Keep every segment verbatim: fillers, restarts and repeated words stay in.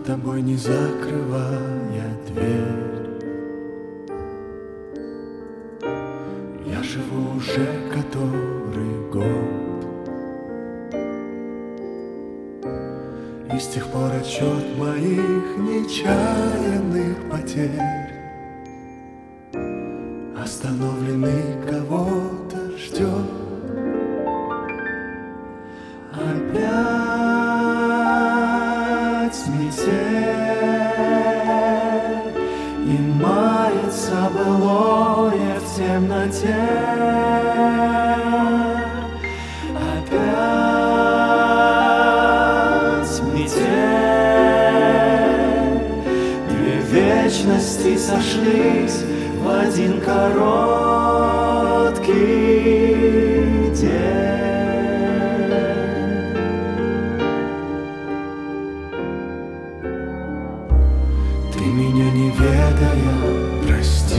тобой, не закрывая дверь. Я живу уже который год, и с тех пор отчет моих нечаянных потерь остановленный кого-то ждет. Опять метель, и мается былое в темноте. Опять метель, две вечности сошлись в один короткий день. Ты меня не ведая, прости.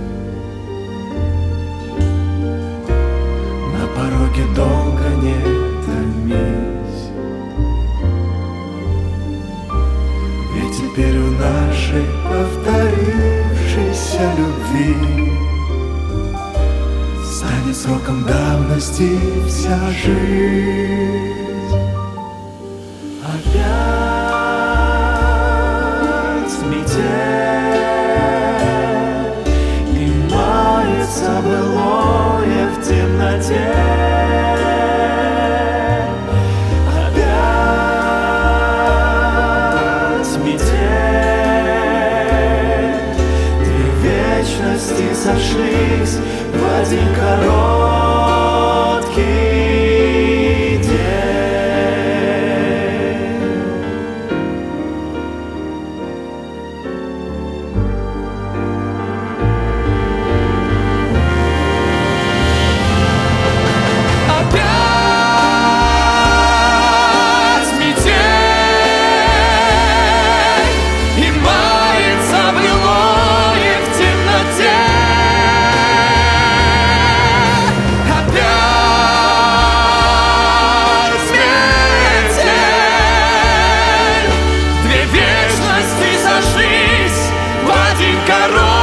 На пороге долго не томись, ведь теперь у нашей повторившейся любви станет сроком давности вся жизнь. Опять метель, и мается былое в темноте. Опять метель, две вечности сошлись в один короткий день. Опять метель, и мается былое в темноте. Опять метель, две вечности сошлись в один короткий